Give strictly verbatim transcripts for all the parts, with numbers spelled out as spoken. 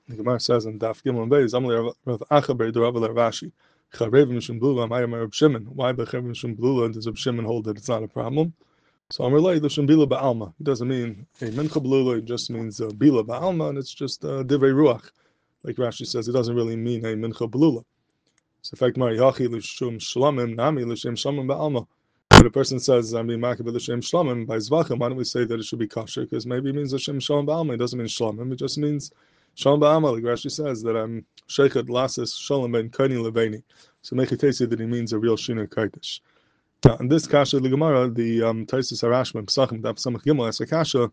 The Gemara says in Daf Gimel Beis, Amli Rav Acha Ber Rav Rashi, Charev Mishum Blula, Mayam Reb Shimon. Why Becharev Mishum Blula does Reb Shimon hold that it's not a problem? So I'm related to Shembila Ba'alma. It doesn't mean a Mincha Blula, it just means uh, Bila Ba'alma, and it's just uh, Divrei Ruach. Like Rashi says, it doesn't really mean a Mincha Blula. So in fact, Mari Yachi L'Shum Shlamim, Nami L'Shem Shlamim Ba'alma. When a person says, I'm being Makab L'Shem Shlamim, by Zvachim, why don't we say that it should be kosher? Because maybe it means L'Shem Shlamim Ba'alma. It doesn't mean Shlamim, it just means Shalom Ba'alma. Like Rashi says, that I'm Sheikhat Lasis Shalom Ben Kaini Leveini. So make it taste that he means a real Shina Kaitish. Now, in this Kasha Ligamara, the um, Taisus Harashma, Psachim, Daf Samach Gimel, as a Kasha,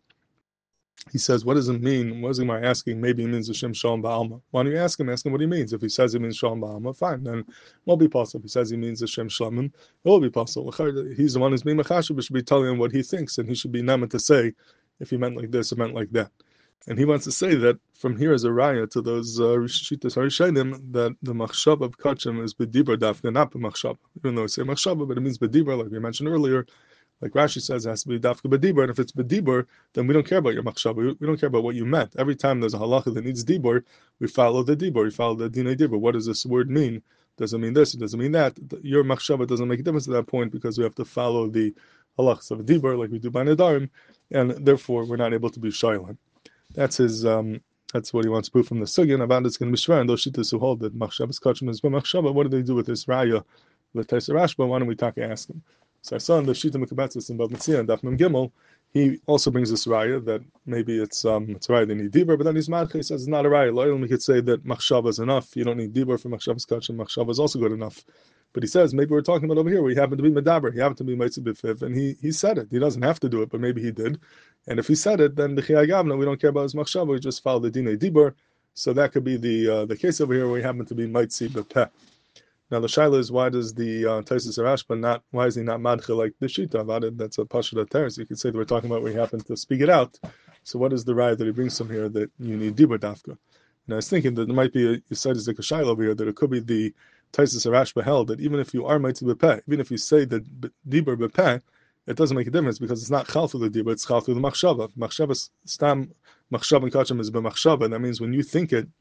he says, what does it mean? What is the Gemara asking? Maybe it means Hashem Shalom Ba'alma. Why don't you ask him? Ask him what he means. If he says it means Shalom Ba'alma, fine, then it won't be possible. If he says he means Hashem Shalom, it will be possible. He's the one who's being Machashav, but should be telling him what he thinks, and he should be Nama to say if he meant like this or meant like that. And he wants to say that from here as a raya to those Rishitas Harishanim, that the machshava of Kachim is B'dibur Dafka, not B'machshava. Even though it's a machshava, but it means B'dibur, like we mentioned earlier. Like Rashi says, it has to be Dafka B'dibur, and if it's B'dibur, then we don't care about your machshava. We, we don't care about what you meant. Every time there's a halacha that needs dibur, we follow the dibur, we follow the dinay dibur. What does this word mean? Does it mean this? It doesn't mean that. Your machshava doesn't make a difference at that point because we have to follow the halachas of dibur like we do by Nadarim, and therefore we're not able to be shaylan. That's his. Um, that's what he wants to prove from the sugya. About it's going to be shver, and those shittas who hold that machshavas kachim is b'machshava. What do they do with this raya? The Taiser Rashba. Why don't we talk and ask him? So I saw in the Shita Mekabetzis in Bava Metzia and Daf Mem Gimel. He also brings this raya that maybe it's um it's a raya they need dibur, but then he's mad. He says it's not a raya. Loyal, we could say that machshava is enough. You don't need dibur for machshavas kachim. Machshava is also good enough. But he says maybe we're talking about over here where he happened to be medaber. He happened to be meitzah b'fiv, and he he said it. He doesn't have to do it, but maybe he did. And if he said it, then the chiyah gavna, we don't care about his machshava. We just follow the dinay dibur. So that could be the uh, the case over here where he happened to be meitzah b'peh. Now the shaila is, why does the uh, Taisus Harashba not? Why is he not madcha like the shita about it? That's a pashuda teres. You could say that we're talking about where he happened to speak it out. So what is the raya that he brings from here that you need dibur dafka? And I was thinking that there might be a, you said is a shaila over here that it could be the Taisus Harashba held that even if you are meitzah b'peh, even if you say that dibur b'peh, it doesn't make a difference because it's not chal through the dibur, it's chal through the machshava. Machshava stam machshava and kachim is b'machshava. That means when you think it,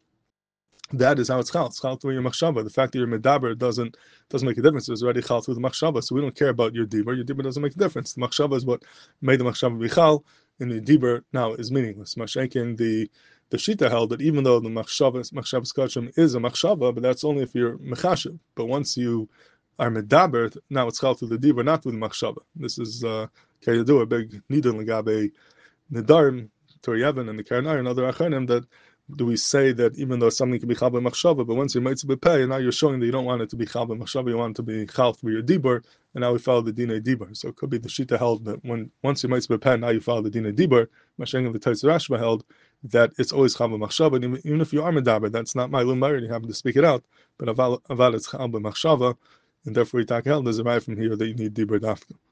that is how it's chal. It's chal through your machshava. The fact that you're medaber doesn't doesn't make a difference. It's already chal through the machshava. So we don't care about your dibur. Your dibur doesn't make a difference. The machshava is what made the machshava be chal, and the dibur now is meaningless. Mashenkin, the the shita held that even though the machshava machshava's kachim is a machshava, but that's only if you're mechashiv. But once you are medaber, now it's chal through the dibur, not through the machshava. This is uh do a big nidun legabe nedarim, Torah Yevon, and the Karanai and other achanim that. Do we say that even though something can be chal b'machshava, but once you're meitzah b'peh, now you're showing that you don't want it to be chal b'machshava, you want it to be chal through your dibur, and now we follow the dinay dibur. So it could be the shita held that when once you're meitzah b'peh, now you follow the dinay dibur. Masheng of the Taisus Rashba held that it's always chal b'machshava, and even, even if you are medaber, that's not my lumar, you happen to speak it out, but aval, aval it's chal b'machshava, and therefore you talk held there's a right from here that you need dibur dafka.